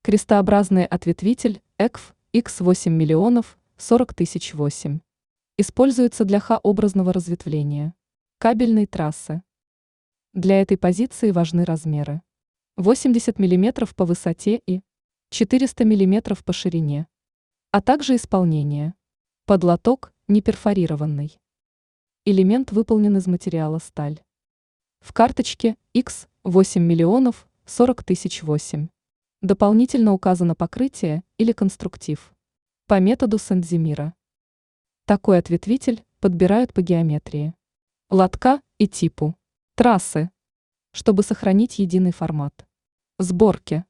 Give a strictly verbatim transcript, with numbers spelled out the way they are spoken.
Крестообразный ответвитель и кей эф икс восемь миллионов сорок тысяч восемь. Используется для Х-образного разветвления кабельной трассы. Для этой позиции важны размеры восемьдесят миллиметров по высоте и четыреста миллиметров по ширине, а также исполнение. Подлоток не перфорированный. Элемент выполнен из материала сталь. В карточке икс восемь миллионов сорок тысяч восемь. Дополнительно указано покрытие или конструктив по методу Сент-Зимира. Такой ответвитель подбирают по геометрии лотка и типу трассы, чтобы сохранить единый формат сборки.